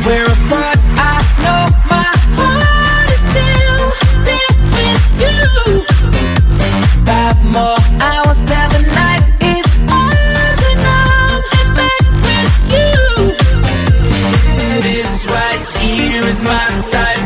we're apart. I know my heart is still there with you. 5 more hours till the night is ours, and I'm back with you. This right here is my time.